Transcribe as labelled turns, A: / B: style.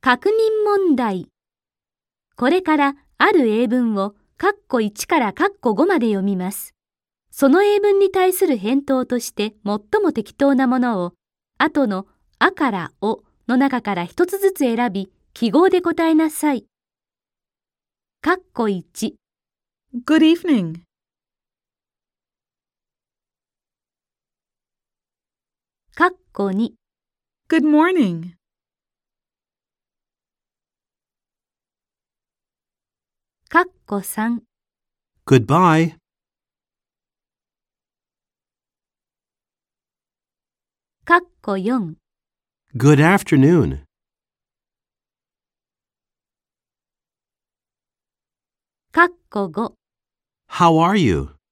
A: 確認問題。これからある英文を括弧1から括弧5まで読みます。その英文に対する返答として最も適当なものを、後のあからおの中から一つずつ選び、記号で答えなさい。括弧1。
B: Good evening.
A: 括弧2。
B: Good morning.
A: 括弧3。
C: Goodbye.
A: 括弧4。
C: Good afternoon.
A: 括弧5。
C: How are you?